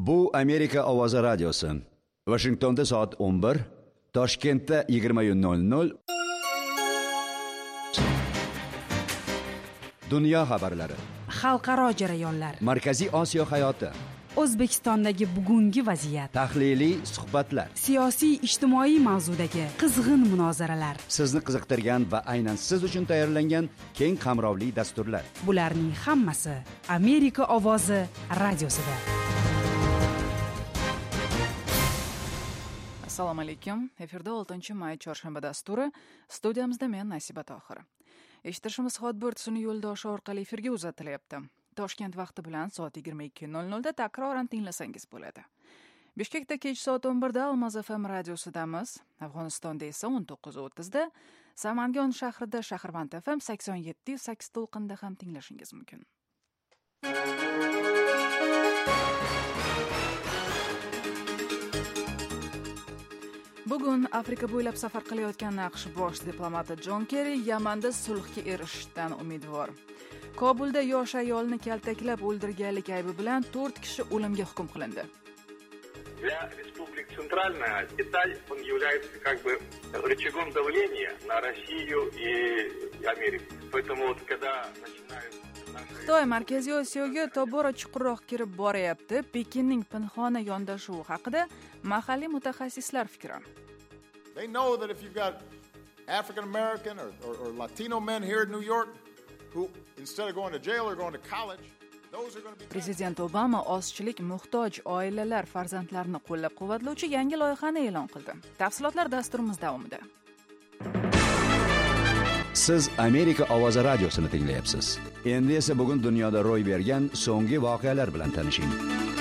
Bu Amerika ovozi radiosi. Washingtonda soat 11, Toshkentda 20:00. Dunyo xabarlari. Xalqaro jarayonlar. Markaziy Osiyo hayoti. O'zbekistondagi bugungi vaziyat. Tahliliy suhbatlar. Siyosiy ijtimoiy mavzudagi qizg'in munozaralar. Sizni qiziqtirgan va aynan siz uchun tayyorlangan keng qamrovli dasturlar. Bularning hammasi Amerika ovozi radiosida. Assalomu alaykum. Efirda 6-may chorshanba dasturi. Studiyamizda men Nasiba Tohir. Eshitishimiz Hotbird sun'iy yo'ldoshi orqali efirga uzatilyapti. Toshkent vaqti bilan soat 22:00 da takroran tinglasangiz bo'ladi. Bishkekda kech soat 11 da Almaz FM radiosidamiz. Afg'onistonda esa 19:30 da Samangon shahrida Shahrvand FM 87.8 to'lqinda ham tinglashingiz mumkin. Bugun Afrika bo'ylab safar qilayotgan AQSh bosh diplomati Jon Kerri Yamanda sulhga erishishdan umidvor. Kobulda yosh ayolni kaltaklab o'ldirganlik aybi bilan 4 kishi o'limga hukm qilindi. Для Республик Центральная Китай, он является как бы рычагом давления на Россию и Америку. Поэтому вот когда начинают Xitoy Markaziy Osiyoga tobora chuqurroq kirib boryapti. Pekinning pinhona yondashuvi haqida mahalliy mutaxassislar fikri. They know that if you've got African American or Latino men here in New York who instead of going to jail are going to college, those are going to be Prezident Obama ozchilik muhtoj oilalar farzandlarini qo'llab-quvvatlovchi yangi loyihani e'lon qildi. Tafsilotlar dasturimiz davomida. Siz Amerika ovozi radiosini tinglayapsiz. Endi esa bugun dunyoda ro'y bergan so'nggi voqealar bilan tanishing.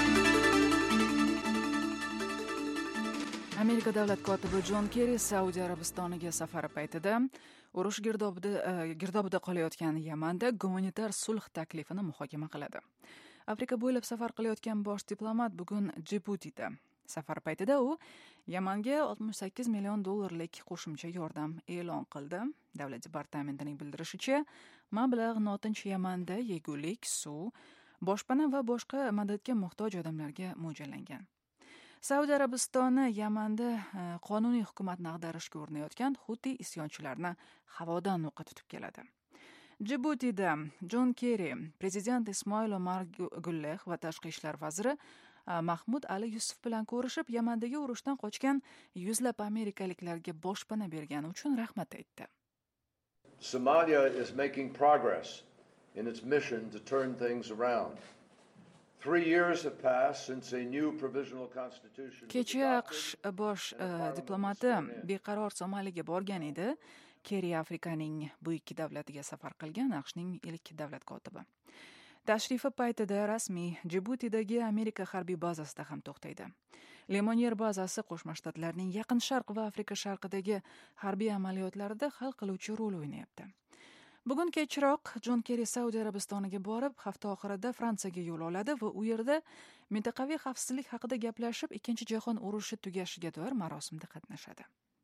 Amerika davlat kotibi Jon Kerri Saudiya Arabistoniga safari paytida urush girdobida qolayotgan Yamanda gumanitar sulh taklifini muhokama qiladi. Afrika bo'ylab safar qilayotgan bosh diplomat bugun Djibutida. Safar paytida u Yamanga $68 million qo'shimcha yordam e'lon qildi. Davlat departamentining bildirishicha, mablag' notinch Yamanda yegulik, suv, boshpana va boshqa madadga muhtoj odamlarga mo'ljallangan. Saudiya Arabistoni Yamanda qonuniy hukumatni ag'darishga urinayotgan Huti isyonchilarini havodan o'qqa tutib keladi. Djibutida Jon Kerri, prezident Ismoil Omar Gulleh va tashqi ishlar vaziri Mahmud Ali Yusuf bilan ko'rishib, Yamandagi urushdan qochgan yuzlab amerikaliklarga boshpana bergani uchun rahmat aytdi. Somalia is making progress in its mission to turn things around. 3 years have passed since a new provisional constitution. Kecha AQSh bosh diplomati beqaror Somaliga borgan edi. Kerri Afrikaning bu ikki davlatiga safar qilgan AQShning ilk davlat kotibi. Tashrifi paytida rasmiy Djibutidagi Amerika harbiy bazasida ham to'xtaydi. Lemonier bazasi Qo'shma Shtatlarning Yaqin Sharq va Afrika Sharqidagi harbiy amaliyotlarida hal qiluvchi rol o'ynayapti. Bugun kechroq Jon Kerri Saudiya Arabistoniga borib, hafta oxirida Fransiyaga yo'l oladi va u yerda mintaqaviy xavfsizlik haqida gaplashib, Ikkinchi jahon urushi tugashiga doir marosimda qatnashadi.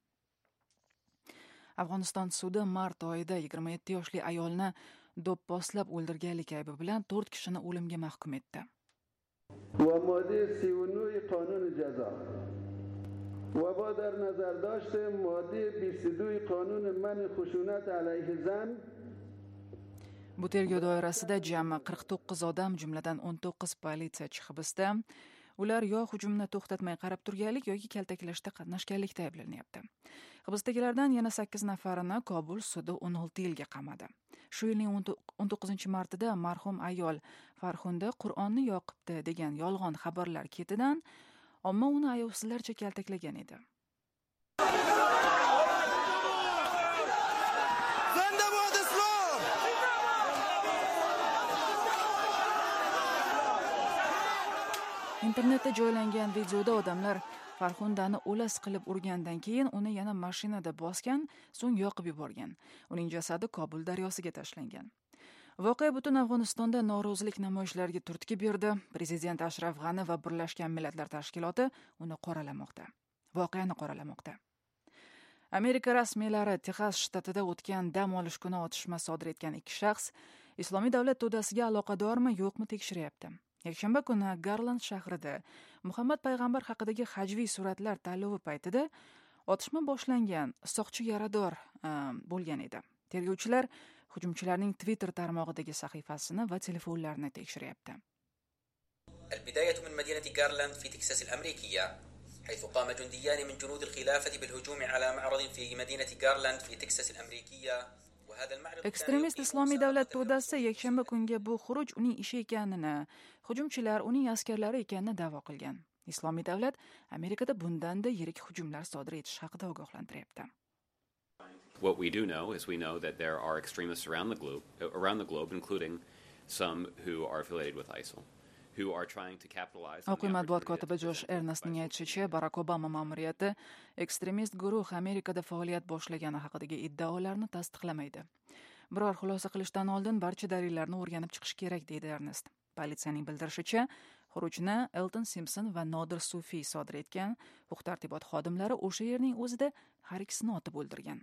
Afg'oniston sudi mart oyida 27 yoshli ayolni do'pposlab o'ldirganlik aybi bilan 4 kishini o'limga mahkum etdi. Va modde 39 qonun jazo va ba dar nazar dashte modde 22 qonun man xushunat alayhi zan. Bu tergov doirasida jami 49 odam, jumladan 19 politsiyachi hibsda. Ular yo hujumni to'xtatmay qarab turganlik yoki kaltaklashda qatnashganlikda ayblanyapti. Hibsdagilardan yana 8 nafarini Kobul sudi 16 yilga qamadi. Shu yilning 19-martida marhum ayol Farxunda Qur'onni yoqibdi degan yolg'on xabarlar ketidan omma uni ayovsizlarcha kaltaklagan edi. Internetda joylangan videoda odamlar Farxundani o'las qilib urgandan keyin uni yana mashinada bosgan, so'ng yoqib yuborgan. Uning jasadi Kobul daryosiga tashlangan. Voqea butun Afg'onistonda norozilik namoyishlariga turtki berdi. Prezident Ashraf G'ani va Birlashgan Millatlar Tashkiloti uni voqeani qoralamoqda. Amerika rasmiylari Texas shtatida o'tgan dam olish kuni otishma sodir etgan 2 shaxs Islomiy davlat to'dasiga aloqadormi yo'qmi tekshiryapti. Yakshanba kuni Garland shahrida Muhammad payg'ambar haqidagi hajviy suratlar tanlovi paytida otishma boshlangan, soqchi yarador bo'lgan edi. Tergovchilar hujumchilarning Twitter tarmog'idagi sahifasini va telefonlarini tekshiryapti. البداية من مدينة غارلاند في تكساس الأمريكية، حيث قام جنديان من جنود الخلافة بالهجوم على معرض في مدينة غارلاند في تكساس الأمريكية. Ekstremist Islomiy davlat to'dasi yakshanba kungi bu xuruj uning ishi ekanini, hujumchilar uning askarlari ekanini da'vo qilgan. Islomiy davlat Amerikada bundanda yirik hujumlar sodir etish haqida ogohlantiryapti. What we do know is we know that there are extremists around the globe, including some who are affiliated with ISIL, who are trying to capitalize on the Matbuot kotibi Josh Earnestning aytishicha, Barack Obama ma'muriyati ekstremist guruh Amerikada faoliyat boshlagani haqidagi iddaolarni tasdiqlamaydi. Biror xulosa qilishdan oldin barcha dalillarni o'rganib chiqish kerak, deydi Ernest. Politsiyaning bildirishicha, xurujni Elton Simpson va Nodir Sufi sodir etgan. Huquq-tartibot xodimlari o'sha yerning o'zida har ikkisini otib o'ldirgan.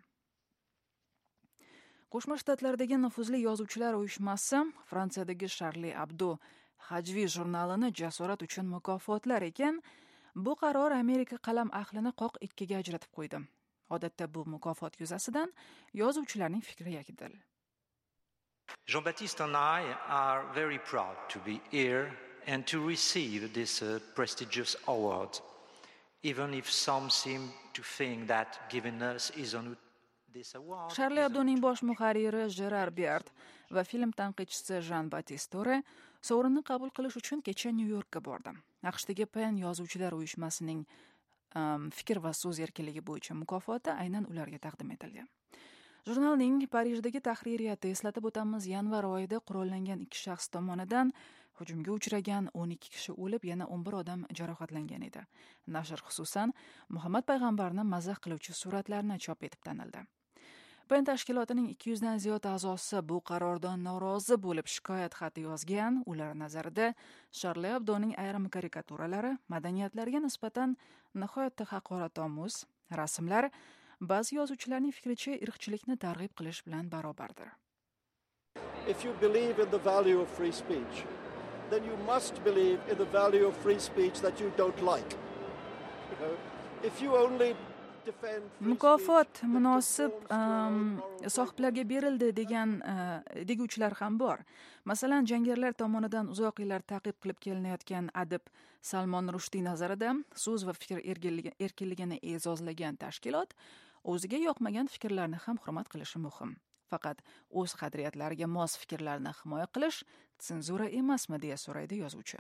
Qo'shma Shtatlardagi nufuzli yozuvchilar uyushmasi Fransiyadagi Charlie Hebdo hajviy jurnalini jasorat uchun mukofotlar ekan, bu qaror Amerika qalam ahlini qoq ikkiga ajratib qo'ydi. Odatda bu mukofot yuzasidan yozuvchilarning fikri yakdil. Jean-Baptiste and I are very proud to be here and to receive this prestigious award, even if some seem to think that giving us is on this award. Charlie Hebdo'ning bosh muharriri Gerard Bert va film tanqidchisi Jean-Baptiste Tore sovrinni qabul qilish uchun kecha Nyu-Yorkka bordi. AQShdagi PEN yozuvchilar uyushmasining fikr va so'z erkinligi bo'yicha mukofoti aynan ularga taqdim etilgan. Jurnalning Parijdagi tahririyati, eslatib o'tamiz, yanvar oyida qurollangan 2 shaxs tomonidan hujumga uchragan, 12 kishi o'lib, yana 11 odam jarohatlangan edi. Nashr xususan Muhammad payg'ambarni mazax qiluvchi suratlarni chop etib tanildi. PEN tashkilotining 200 dan ziyod a'zosi bu qarordan norozi bo'lib shikoyat xati yozgan. Ular nazarida Charlie Hebdo'ning ayrim karikaturalari madaniyatlarga nisbatan nihoyatda haqoratomuz rasmlar ba'zi yozuvchilarning fikricha irqchilikni targ'ib qilish bilan barobardir. If you believe in the value of free speech, then you must believe in the value of free speech that you don't like. If you only mukofot munosib sohiblarga berildi deguvchilar ham bor. Masalan, jangarilar tomonidan uzoq yillar ta'qib qilib kelinayotgan adib Salmon Rushdie nazarida so'z va fikr erkinligini e'zozlagan tashkilot o'ziga yoqmagan fikrlarni ham hurmat qilishi muhim. Faqat o'z qadriyatlariga mos fikrlarni himoya qilish senzura emasmi, deya so'raydi yozuvchi.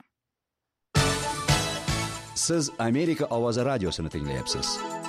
Siz Amerika ovozi radiosini tinglayapsiz.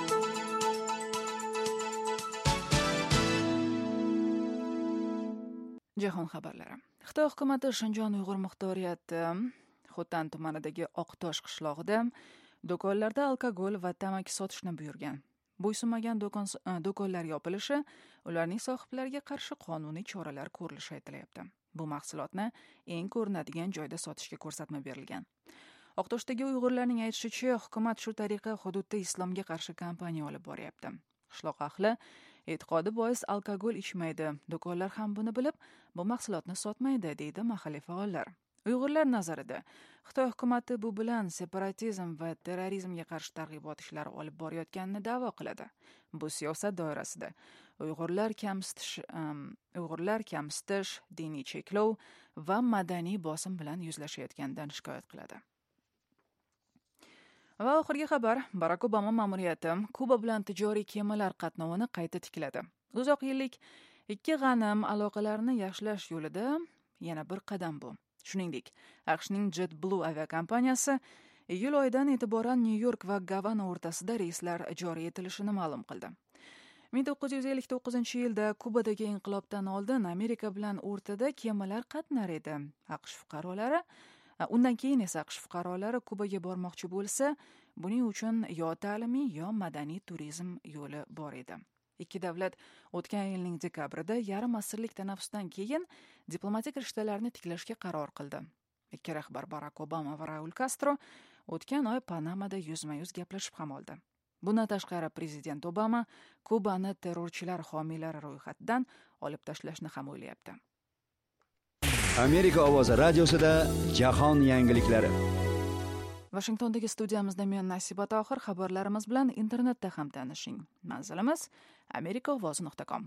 Jahon xabarlari. Xitoy hukumati Shinjon Uyg'ur muxtoriyati Xotan tumanidagi Oqtosh qishlog'ida do'konlarda alkogol va tamaki sotishni buyurgan. Bo'ysunmagan do'konlar yopilishi, ularning sohiblariga qarshi qonuniy choralar ko'rilishi aytilyapti. Bu mahsulotni eng ko'rinadigan joyda sotishga ko'rsatma berilgan. Oqtoshdagi Uyg'urlarning aytishicha, hukumat shu tariqa hududda islomga qarshi kampaniya olib boryapti. Qishloq ahli e'tiqodi bois alkogol ichmaydi. Do'konlar ham buni bilib, bu mahsulotni sotmaydi, deydi mahalliy faollar. Uyg'urlar nazarida Xitoy hukumati bu bilan separatizm va terrorizmga qarshi targ'ibot ishlari olib borayotganini da'vo qiladi. Bu siyosat doirasida Uyg'urlar kamsitish, diniy cheklov va madaniy bosim bilan yuzlashayotganidan shikoyat qiladi. Va oxirgi xabar, Barack Obama ma'muriyati Kuba bilan tijoriy kemalar qatnovini qayta tikladi. Uzoq yillik ikki g'anim aloqalarini yaxshilash yo'lida yana bir qadam bu. Shuningdek, AQShning JetBlue aviakompaniyasi iyul oyidan e'tiboran Nyu-York va Gavana o'rtasida reyslar joriy etilishini ma'lum qildi. 1959-yilda Kubadagi inqilobdan oldin Amerika bilan o'rtada kemalar qatnar edi. Undan keyin esa AQSh fuqarolari Kubaga bormoqchi bo'lsa, buning uchun yo ta'limiy, yo madaniy turizm yo'li bor edi. Ikki davlat o'tgan yilning dekabrida yarim asrlik tanaffusdan keyin diplomatik rishtalarni tiklashga qaror qildi. Ikki rahbar Barack Obama va Raul Castro o'tgan oy Panamada yuzma-yuz gaplashib ham oldi. Bundan tashqari prezident Obama Kubani terrorchilar homiylari ro'yxatidan olib tashlashni ham o'ylayapti. Amerika ovozi radiosida jahon yangiliklari. Washingtondagi studiyamizda men Nasiba Tohir, xabarlarimiz bilan internetda ham tanishing. Manzilimiz amerikaovozi.com.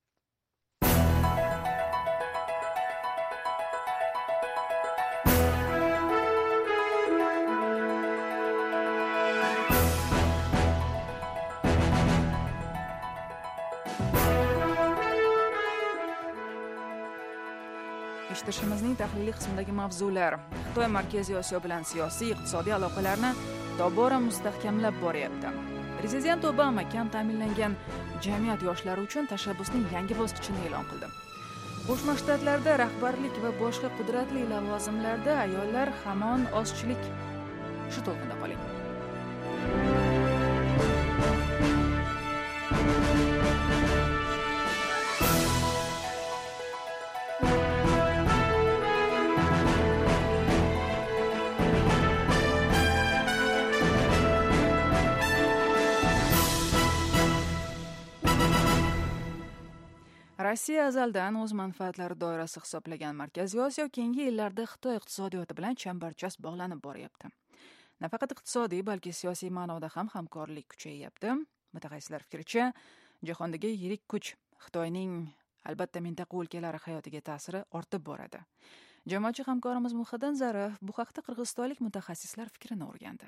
Eshitishimizning tahliliy qismidagi mavzular: Xitoy Markaziy Osiyo bilan siyosiy, iqtisodiy aloqalarni tobora mustahkamlab boryapti. Prezident Obama kam ta'minlangan jamiyat yoshlari uchun tashabbusning yangi bosqichini e'lon qildi. Qo'shma Shtatlarda rahbarlik va boshqa qudratli lavozimlarda ayollar hamon ozchilik. Shu to'lqinda qoling. Rossiya azaldan o'z manfaatlari doirasi hisoblagan Markaziy Osiyo keyingi yillarda Xitoy iqtisodiyoti bilan chambarchas bog'lanib boryapti. Nafaqat iqtisodiy, balki siyosiy ma'noda ham hamkorlik kuchayyapti. Mutaxassislar fikricha, jahondagi yirik kuch Xitoyning albatta mintaqa o'lkalari hayotiga ta'siri ortib boradi. Jamoatchi hamkorimiz Muhaddin Zarif bu haqda qirg'izistonlik mutaxassislar fikrini o'rgandi.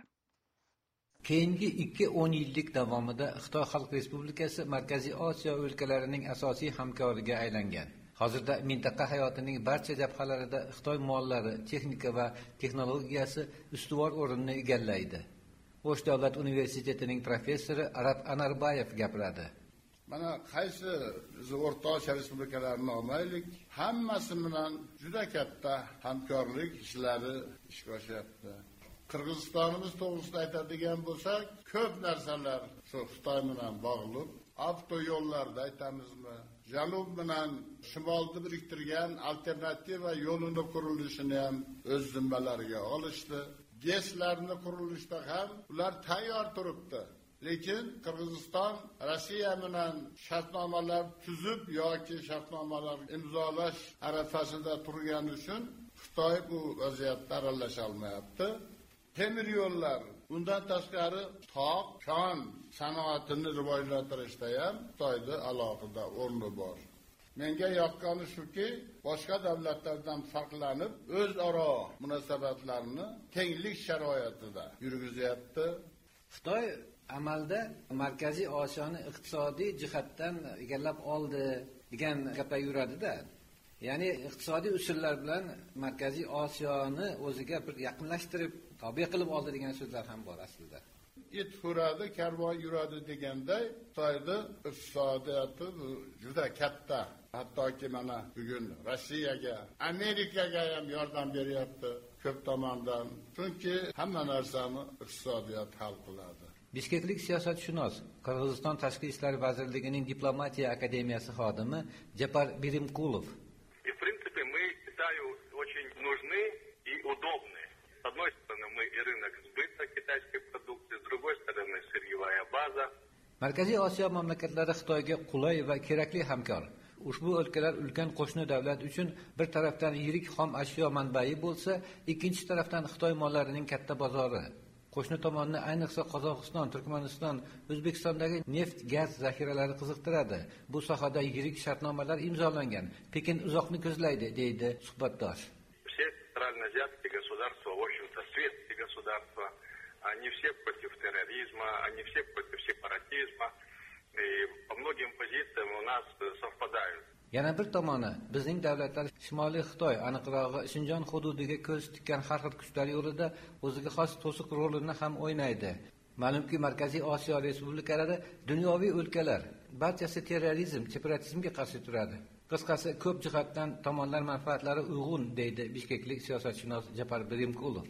Keyingi 2-10 yillik davomida Xitoy Xalq Respublikasi Markaziy Osiyo o'lkalarining asosiy hamkoriga aylangan. Hozirda mintaqa hayotining barcha jabhalarida Xitoy mollari, texnika va texnologiyasi ustuvor o'rinni egallaydi. O'sh davlat universitetining professori Arab Anarbayev gapiradi. Mana qaysi O'rta Osiyo respublikalarini olmaylik, hammasi bilan juda katta hamkorlik ishlari ishga oshyapti. Qirg'izistonimiz to'g'risida aytadigan bo'lsak, ko'p narsalar shu Xitoy bilan bog'liq. Avtoyo'llarda aytamizmi, janub bilan shimolni biriktirgan alternativa yo'lini qurilishini ham o'z zimmalariga olishdi. GESlarni qurilishda ham ular tayyor turibdi. Lekin Qirg'iziston Rossiya bilan shartnomalar tuzib yoki shartnomalar imzolash arafasida turgani uchun Xitoy bu vaziyatda aralasha olmayapti. Temir yo'llar, undan tashqari tog', kon sanoatini rivojlantirishda ham Xitoyda alohida o'rni bor. Menga yoqqani shuki, boshqa davlatlardan farqlanib, o'zaro munosabatlarni tenglik sharoitida yurgizyapti. Xitoy amalda Markaziy Osiyoni iqtisodiy jihatdan egallab oldi degan gaplar yuradi-da. Ya'ni iqtisodiy usullar bilan Markaziy Osiyoni o'ziga bir yaqinlashtirib, tobe qilib oldi degan so'zlar ham bor aslida. It huradi, karvon yuradi deganday, Xitoyda iqtisodiyoti juda katta. Hattoki mana bugun Rossiyaga, Amerikaga ham yordam beryapti ko'p tomondan. Chunki hamma narsani iqtisodiyot hal qiladi. Bishkeklik siyosatshunos, Qirg'iziston Tashqi ishlar vazirligining diplomatiya akademiyasi xodimi Japar Birimkulov. В принципе, мы Китаю очень нужны и удобны. С одной стороны, мы и рынок сбыта китайской продукции, с другой стороны, сырьевая база. Markaziy Osiyo mamlakatlari Xitoyga qulay va kerakli hamkor. Ushbu o'lkalar ulkan qo'shni davlat uchun bir tarafdan yirik xom ashyo manbai bo'lsa, ikkinchi tarafdan Xitoy mollarining katta bozori. Qo'shni tomonni ayniqsa Qozog'iston, Turkmaniston, O'zbekistondagi neft, gaz zaxiralari qiziqtiradi. Bu sohada yirik shartnomalar imzolangan. Pekin uzoqni ko'zlaydi, deydi suhbatdosh. Все центральноазиатские государства, в общем-то, светские государства, они все против терроризма, они все против сепаратизма, и по многим позициям у нас совпадают. Yana bir tomoni, bizning davlatlar Shimoliy Xitoy, aniqrog'i Shinjon hududiga ko'z tikkan har xil kuchlar yo'lida o'ziga xos to'siq rolini ham o'ynaydi. Ma'lumki, Markaziy Osiyo respublikalari dunyoviy o'lkalar, barchasi terrorizm, separatizmga qarshi turadi. Qisqasi, ko'p jihatdan tomonlar manfaatlari uyg'un, deydi bishkeklik siyosatshunos Japar Birimkulov.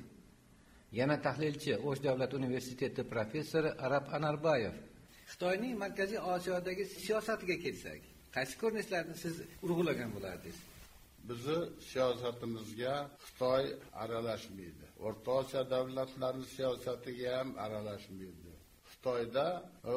Yana tahlilchi, O'sh davlat universiteti professori Arab Anarbayev. Xitoyning Markaziy Osiyodagi siyosatiga kelsak, qaysi ko'rinishlarni siz urg'ulagan bo'lardingiz? Bizi siyosatimizga Xitoy aralashmaydi. O'rta Osiyo davlatlarining siyosatiga ham aralashmaydi. Xitoyda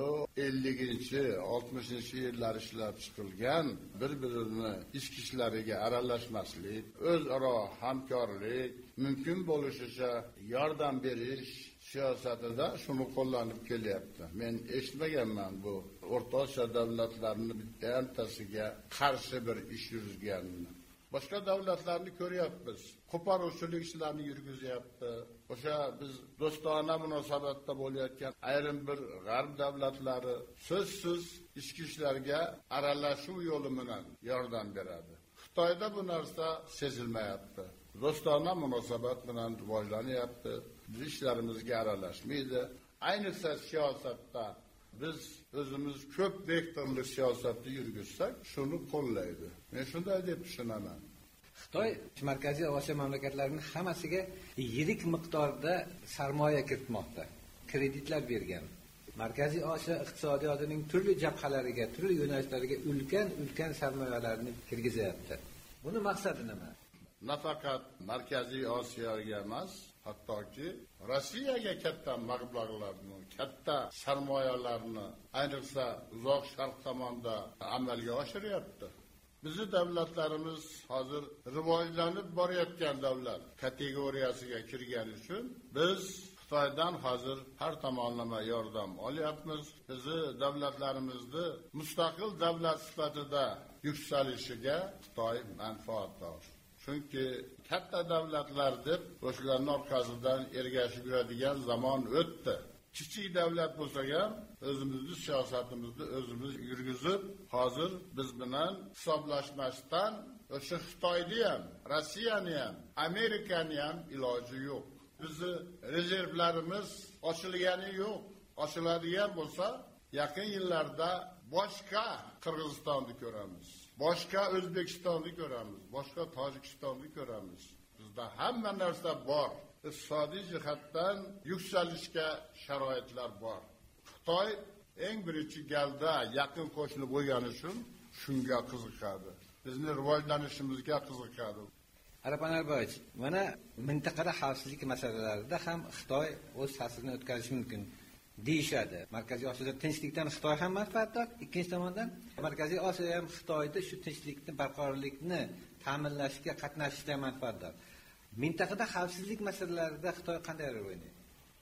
50-60-yillar ishlab chiqilgan bir-birini ichki ishlariga aralashmaslik, o'zaro hamkorlik, mumkin bo'lishicha yordam berish siyosatida shuni qo'llanib kelyapti. Men eshitmaganman bu O'rta Osiyo davlatlarining bittasiga qarshi bir ish yurgizganini. Boshqa davlatlarni ko'ryapmiz. Qo'poruvchilik ishlarini yurgizyapti. O'sha biz do'stona munosabatda bo'layotgan ayrim bir g'arb davlatlari so'zsiz ichki ishlarga aralashuv yo'li bilan yordam beradi. Xitoyda bu narsa sezilmayapti. Do'stona munosabat bilan rivojlanyapti. Biz ishlarimizga aralashmaydi. Ayniqsa siyosatda biz o'zimiz ko'p vektorli siyosatni yurgizsak, shuni qo'llaydi. Men shunday deb tushunaman. Xitoy Markaziy Osiyo mamlakatlarining hammasiga yirik miqdorda sarmoya kiritmoqda, kreditlar bergan. Markaziy Osiyo iqtisodiyotining turli jabhalariga, turli yo'nalishlariga ulkan sarmoyalarni kirgizyapti. Buni maqsadi nima? Nafaqat Markaziy Osiyoga emas, hattoki Rossiyaga katta mablag'larni, katta sarmoyalarni, ayniqsa uzoq sharq tomonda amalga oshiryapti. Bizning davlatlarimiz hozir rivojlanib borayotgan davlat kategoriyasiga kirgani uchun biz Xitoydan hozir har tomonlama yordam olyapmiz. Bizning davlatlarimizni mustaqil davlat sifatida yuksalishiga Xitoy manfaatdor. Chunki katta davlatlar deb o'shalarning orqasidan ergashib yuradigan zaman o'tdi. Kichik davlat bo'lsa ham o'zimizning siyosatimizni o'zimiz yurgizib, hozir biz bilan hisoblashmasdan o'sha Xitoyni ham, Rossiyani ham, Amerikani ham iloji yo'q. Bizni rezervlarimiz ochilgani yo'q. Ochiladigan bo'lsa, yaqin yillarda boshqa Qirg'izistonni ko'ramiz. Boshqa O'zbekistonni ko'ramiz, boshqa Tojikistonni ko'ramiz. Bizda hamma narsa bor. Iqtisodiy jihatdan yuksalishga sharoitlar bor. Xitoy eng birinchi galda yaqin qo'shni bo'lgani uchun shunga qiziqadi. Bizning rivojlanishimizga qiziqadi. Arapan Arboyevich, mana mintaqada xavfsizlik masalalarida ham Xitoy o'z ta'sirini o'tkazishi mumkin deyishadi. Markaziy Osiyoda tinchlikdan Xitoy ham manfaatdor, ikkinchi tomondan Markaziy Osiyo ham Xitoyda shu tinchlikni, barqarorlikni ta'minlashga qatnashishda manfaatdor. Mintaqada xavfsizlik masalalarida Xitoy qanday rol o'ynaydi?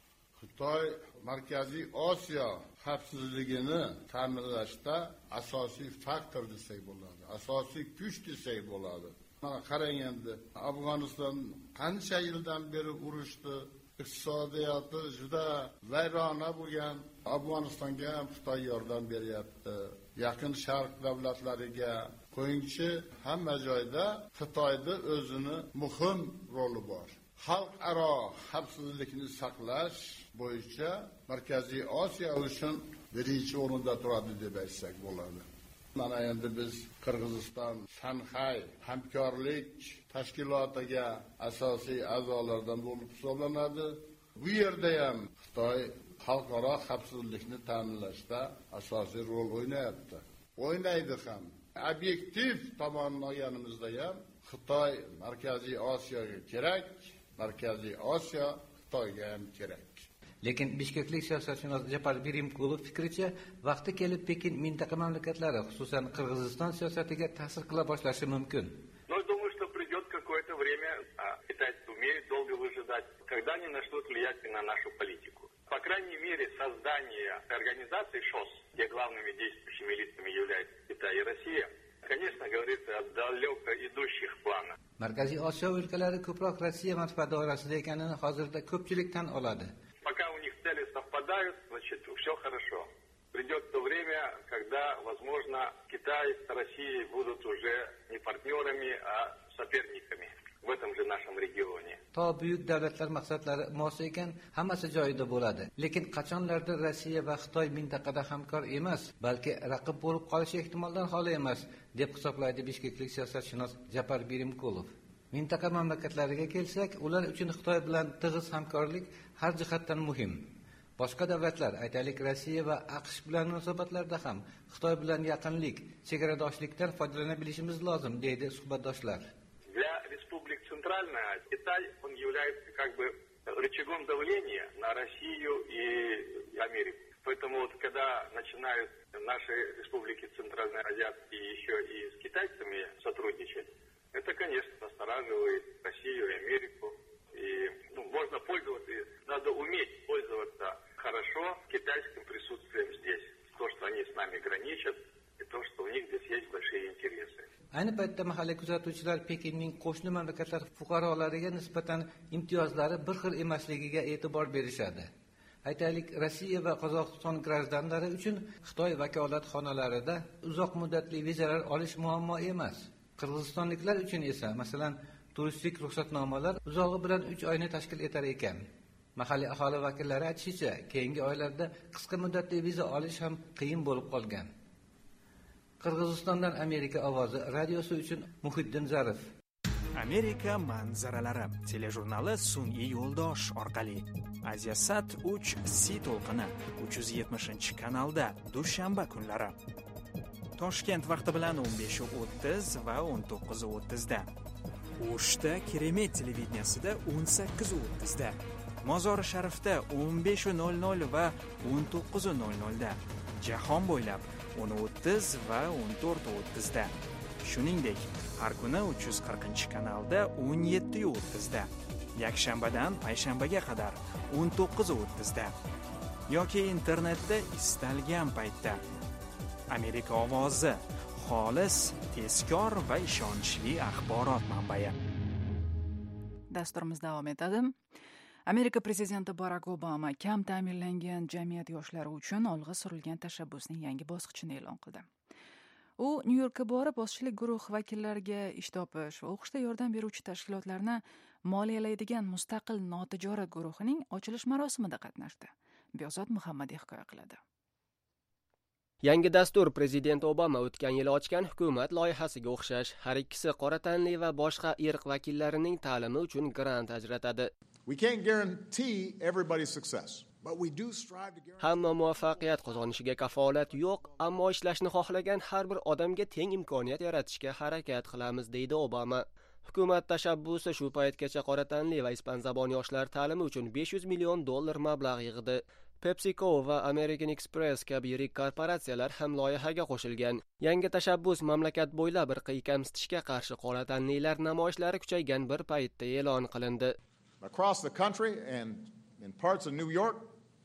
Xitoy Markaziy Osiyo xavfsizligini ta'minlashda asosiy faktor desak bo'ladi. Asosiy kuch desak bo'ladi. Mana qarang endi, Afg'oniston qancha yildan beri urushdi, iqtisodiyoti juda vayrona bo'lgan. Afg'onistonga ham Xitoy yordam beryapti. Yaqin Sharq davlatlariga qo'yingchi hamma joyda Xitoyning o'zini muhim roli bor. Xalqaro xavfsizlikni saqlash bo'yicha Markaziy Osiyo uchun birinchi o'rinda turadi deb aytsak bo'ladi. Mana endi biz Qirg'iziston Shanxay hamkorlik tashkilotiga asosiy a'zolardan bo'lib hisoblanadi. Bu yerda ham Xitoy xalqaro xavfsizlikni ta'minlashda asosiy rol o'ynayapti. O'ynaydi ham. Obyektiv tomondan olganimizda ham Xitoy Markaziy Osiyoga kerak, Markaziy Osiyo Xitoyga ham kerak. Lekin Bishkeklik siyosatshunos Japar Birimkulov fikricha, vaqti kelib Pekin mintaqa mamlakatlari, xususan Qirg'iziston siyosatiga ta'sir qila boshlashi mumkin. Но думаю, что придет какое-то время, китайцы умеют долго выжидать, когда они начнут влиять на нашу политику. По крайней мере, создание организации ШОС, где главными действующими лицами являются Китай и Россия, конечно, говорится о далеко идущих планах. Markaziy Osiyo o'lkalari ko'proq Rossiya manfaati doirasida ekanini hozirda ko'pchilik tan oladi. Пока у них цели совпадают, значит, все хорошо. Придет то время, когда, возможно, Китай с Россией будут уже не партнерами, а соперниками в этом же нашем регионе. To buyuk davlatlar maqsadlari mos ekan, hammasi joyida bo'ladi. Lekin qachonlarda Rossiya va Xitoy mintaqada hamkor emas, balki raqib bo'lib qolishi ehtimoldan xoli emas, deb hisoblaydi Bishkeklik siyosatshunos Japar Birimkulov. Mintaqa mamlakatlariga kelsak, ular uchun Xitoy bilan tig'iz hamkorlik har jihatdan muhim. Boshqa davlatlar, aytaylik Rossiya va AQSh bilan munosabatlarda ham Xitoy bilan yaqinlik, chegaradoshlikdan foydalana bilishimiz lozim, deydi suhbatdoshlar. Для республик Центральной Азии Китай, он является как бы рычагом давления на Россию и Америку. Поэтому вот когда начинают наши республики центральноазиатские еще и с китайцами сотрудничать, это, конечно, настораживает Россию и Америку. И можно пользоваться, надо уметь пользоваться хорошо китайским присутствием здесь. То, что они с нами граничат, и то, что у них здесь есть большие интересы. Ayni paytda mahalliy kuzatuvchilar Pekinning qo'shni mamlakatlar fuqarolariga nisbatan imtiyozlari bir xil emasligiga e'tibor berishadi. Aytaylik, Rossiya va Qozog'iston grajdanlari uchun Xitoy vakolatxonalarida uzoq muddatli vizalar olish muammo emas. Qirg'izistonliklar uchun esa, masalan, turistik ruxsatnomalar uzog'i bilan 3 oyni tashkil etar ekan. Mahalliy aholi vakillari aytishicha, keyingi oylarda qisqa muddatli viza olish ham qiyin bo'lib qolgan. Qirg'izistondan Amerika ovozi radiosi uchun Muhiddin Zarif. Amerika manzaralari telejurnali sun'iy yo'ldosh orqali Asiasat 3C to'lqini 370-kanalda dushanba kunlari. Toshkent vaqti bilan 15:30 va 19:30 da. O'shda Keremet televideniyasida 18:30 da. Mozori Sharifda 15:00 va 19:00 da. Jahon bo'ylab 10:30 va 14:30 da. Shuningdek, har kuni 340-kanalda 17:30 da. Yakshanbadan payshanbaga qadar 19:30 da. Yoki internetda istalgan paytda. Amerika ovozi xolis, tezkor va ishonchli axborot manbai. Dasturimiz davom etadi. Amerika prezidenti Barack Obama kam ta'minlangan jamiyat yoshlari uchun olg'a surilgan tashabbusning yangi bosqichini e'lon qildi. U Nyu-Yorkka borib, bosqichlik guruh vakillariga ish topish va o'qishda yordam beruvchi tashkilotlarni moliyalaydigan mustaqil notijorat guruhining ochilish marosimida qatnashdi. Behzod Muhammadiy hikoya qiladi. Yangi dastur Prezident Obama o'tgan yil ochgan hukumat loyihasiga o'xshash har ikkisi qora tanli va boshqa irq vakillarining ta'limi uchun grant ajratadi. We can't guarantee everybody's success, but we do strive to guarantee. Hamma muvaffaqiyat qozonishiga kafolat yo'q, ammo ishlashni xohlagan har bir odamga teng imkoniyat yaratishga harakat qilamiz, deydi Obama. Hukumat tashabbusi shu paytgacha qora tanli va ispan zabon yoshlar ta'limi uchun $500 million mablag' yig'di. PepsiCo va American Express kabi yirik korporatsiyalar ham loyihaga qo'shilgan. Yangi tashabbus mamlakat bo'ylab irqiy kamsitishga qarshi qora tanlilar namoyishlari kuchaygan bir paytda e'lon qilindi. Across the country and in parts of New York,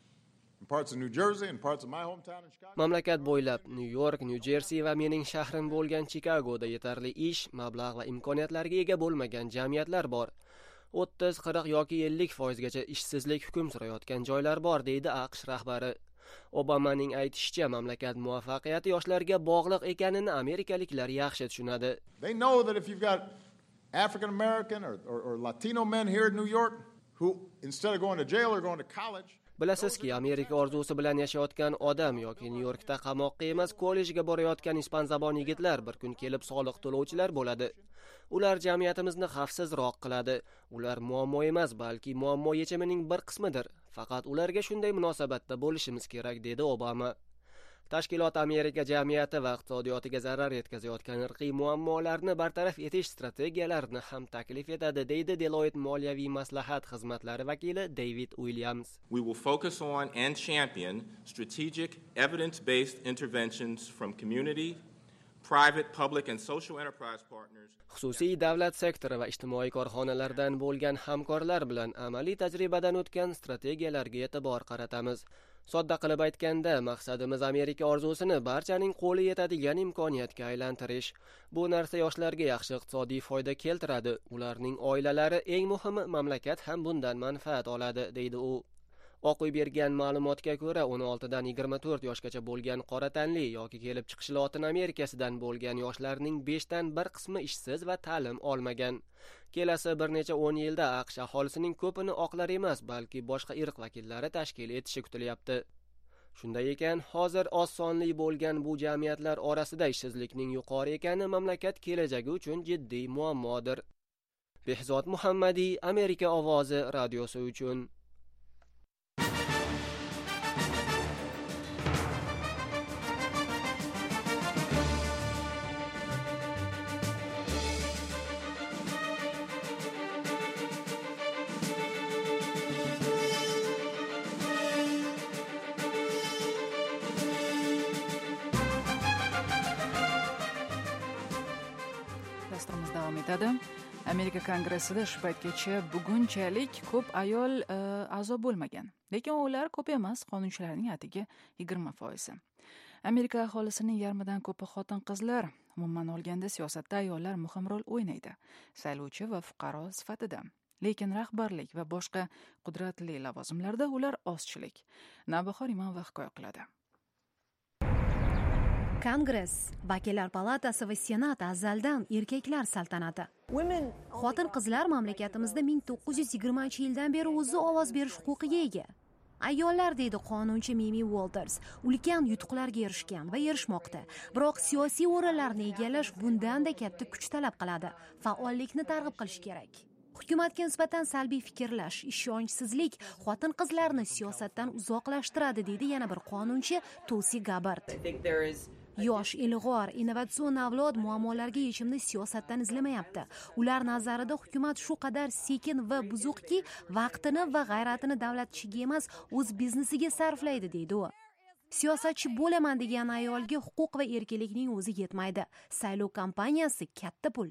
in parts of New Jersey, and parts of my hometown in Chicago. Mamlakat bo'ylab New York, New Jersey va mening shahrim bo'lgan Chicagoda yetarli ish, mablag' va imkoniyatlarga ega bo'lmagan jamiyatlar bor. 30, 40 yoki 50% gacha ishsizlik hukm surayotgan joylar bor, deydi AQSh rahbari. Obamaning aytishicha, mamlakat muvaffaqiyati yoshlarga bog'liq ekanini amerikaliklar yaxshi tushunadi. They know that if you've got African American or Latino men here in New York who instead of going to jail are going to college. Bilasizki, Amerika orzusi bilan yashayotgan odam yoki Nyu-Yorkda qamoqqa emas, kollejga borayotgan ispan zabon yigitlar bir kun kelib soliq to'lovchilar bo'ladi. Ular jamiyatimizni xavfsizroq qiladi. Ular muammo emas, balki muammo yechimining bir qismidir. Faqat ularga shunday munosabatda bo'lishimiz kerak, dedi Obama. Tashkilot Amerika jamiyati va iqtisodiyotiga zarar yetkazayotgan irqiy muammolarni bartaraf etish strategiyalarini ham taklif etadi, deydi Deloitte moliyaviy maslahat xizmatlari vakili David Williams. We will focus on and champion strategic evidence-based interventions from community, private, public and social enterprise partners. Xususiy davlat sektori va ijtimoiy korxonalardan bo'lgan hamkorlar bilan amaliy tajribadan o'tgan strategiyalarga e'tibor qaratamiz. Sodda qilib aytganda, maqsadimiz Amerika orzusini barchaning qo'li yetadigan imkoniyatga aylantirish. Bu narsa yoshlarga yaxshi iqtisodiy foyda keltiradi. Ularning oilalari, eng muhimi, mamlakat ham bundan manfaat oladi, deydi u. Oq uy bergan ma'lumotga ko'ra, 16 dan 24 yoshgacha bo'lgan qora tanli yoki kelib chiqishi Lotin Amerikasidan bo'lgan yoshlarning 5 dan 1 qismi ishsiz va ta'lim olmagan. Kelasi bir necha 10 yilda AQSh aholisining ko'pini oqlar emas, balki boshqa irq vakillari tashkil etishi kutilyapti. Shunday ekan, hozir oz sonli bo'lgan bu jamiyatlar orasida ishsizlikning yuqori ekani mamlakat kelajagi uchun jiddiy muammodir. Behzod Muhammadiy, Amerika ovozi radiosi uchun. etadi. Amerika Kongressida shu paytgacha bugunchalik ko'p ayol a'zo bo'lmagan. Lekin ular ko'p emas, qonunchilarning atigi 20%. Amerika aholisining yarmidan ko'pi xotin-qizlar. Umuman olganda siyosatda ayollar muhim rol o'ynaydi, saylovchi va fuqaro sifatida. Lekin rahbarlik va boshqa qudratli lavozimlarda ular ozchilik. Navbahor Imonova hikoya qiladi. Kongress, vakillar palatasi va senat azaldan erkaklar saltanati. Xotin-qizlar mamlakatimizda 1920-yildan beri o'zi ovoz berish huquqiga ega. Ayollar, deydi qonunchi Mimi Walters, ulkan yutuqlarga erishgan va erishmoqda. Biroq siyosiy o'rinlarni egallash bundan-da katta kuch talab qiladi. Faollikni targ'ib qilish kerak. Hukumatga nisbatan salbiy fikrlash, ishonchsizlik xotin-qizlarni siyosatdan uzoqlashtiradi, deydi yana bir qonunchi Tulsi Gabbard. Yosh, ilg'or, innovatsion avlod muammolarga yechimni siyosatdan izlamayapti. Ular nazarida hukumat shu qadar sekin va buzuqki, vaqtini va g'ayratini davlat ishiga emas, o'z biznesiga sarflaydi, deydi u. Siyosatchi bo'laman degan ayolga huquq va erkinlikning o'zi yetmaydi. Saylov kampaniyasi katta pul.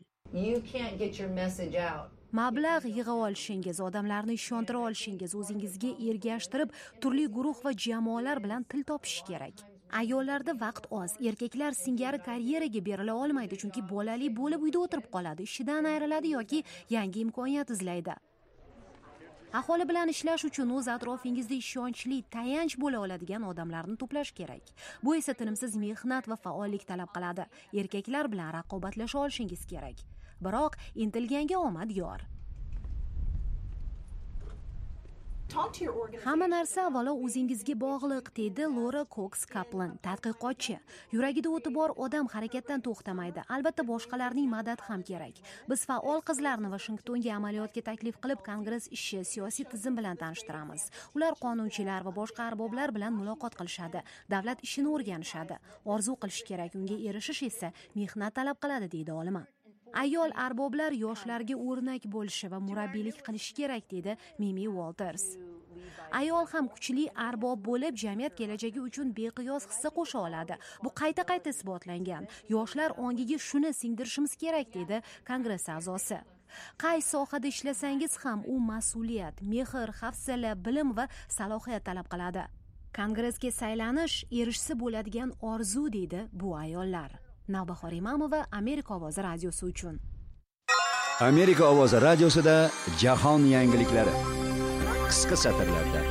Mablag' yig'a olishingiz, odamlarni ishontira olishingiz, o'zingizga ergashtirib, turli guruh va jamoalar bilan til topish kerak. Ayollarda vaqt oz, erkaklar singari karyeraga berila olmaydi, chunki bolali bo'lib uyda o'tirib qoladi, ishidan ayriladi yoki yangi imkoniyat izlaydi. Aholi bilan ishlash uchun o'z atrofingizda ishonchli, tayanch bo'la oladigan odamlarni to'plash kerak. Bu esa tinimsiz mehnat va faollik talab qiladi. Erkaklar bilan raqobatlasha olishingiz kerak. Biroq intilganga omad yor. Hamma narsa avvalo o'zingizga bog'liq, deydi Laura Cox Kaplan, tadqiqotchi. Yuragida o'ti bor odam harakatdan to'xtamaydi. Albatta boshqalarning madadi ham kerak. Biz faol qizlarni Washingtonga amaliyotga taklif qilib, Kongress ishi, siyosiy tizim bilan tanishtiramiz. Ular qonunchilar va boshqa arboblar bilan muloqot qilishadi, davlat ishini o'rganishadi. Orzu qilish kerak, unga erishish esa mehnat talab qiladi, deydi olima. Ayol arboblar yoshlarga o'rnak bo'lishi va murabbiylik qilishi kerak, dedi Mimi Walters. Ayol ham kuchli arbob bo'lib, jamiyat kelajagi uchun beqiyos hissa qo'sha oladi. Bu qayta-qayta isbotlangan. Yoshlar ongiga shuni singdirishimiz kerak, dedi Kongress a'zosi. Qaysi sohada ishlasangiz ham u mas'uliyat, mehr, hafsala, bilim va salohiyat talab qiladi. Kongressga saylanish erishsa bo'ladigan orzu, deydi bu ayollar. Navbahor Imamova, Amerika ovozi radiosi uchun. Amerika ovozi radiosida jahon yangiliklari. Qisqa satrlarda.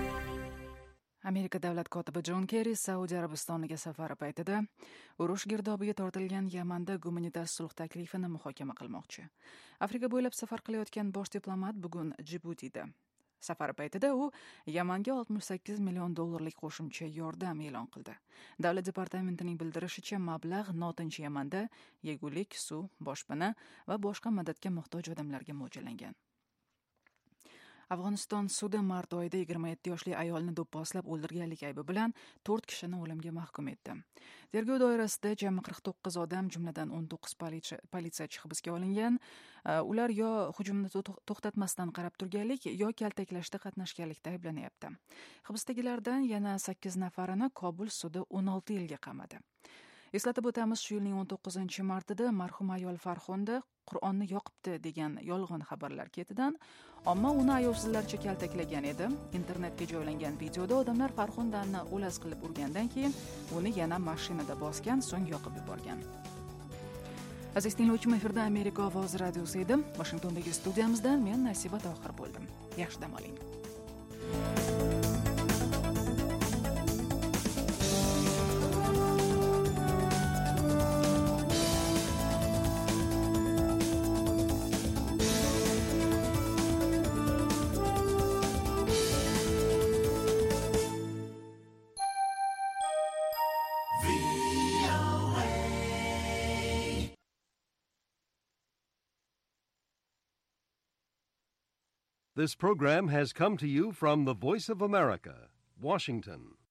Amerika davlat kotibi Jon Kerri Saudiya Arabistoniga safari paytida urush girdobiga tortilgan Yamanda gumanitar sulh taklifini muhokama qilmoqchi. Afrika bo'ylab safar qilayotgan bosh diplomat bugun Jibutida. Safar paytida u Yamanga $68 million qo'shimcha yordam e'lon qildi. Davlat departamentining bildirishicha, mablag' notinch Yamanda yegulik, suv, boshpana va boshqa madadga muhtoj odamlarga mo'ljallangan. Afg'oniston sudi mart oyida 27 yoshli ayolni do'pposlab o'ldirganlik aybi bilan 4 kishini o'limga mahkum etdi. Tergov doirasida jami 49 odam, jumladan 19 politsiyachi hibsga olingan. Ular yo hujumni to'xtatmasdan qarab turganlik, yo kaltaklashda qatnashganlikda ayblanyapti. Hibsdagilardan yana 8 nafarini Kobul sudi 16 yilga qamadi. Eslatib o'tamiz, shu yilning 19-martida marhum ayol Farxonda Qur'onni yoqibdi degan yolg'on xabarlar ketidan omma uni ayovsizlarcha kaltaklagan edi. Internetga joylangan videoda odamlar Farxondani o'las qilib urgandan keyin uni yana mashinada bosgan, so'ng yoqib yuborgan. Aziz tinglovchim, efirda Amerika ovozi radiosi edi. Washingtondagi studiyamizdan men Nasiba Tohir bo'ldim. Yaxshi dam oling. This program has come to you from the Voice of America, Washington.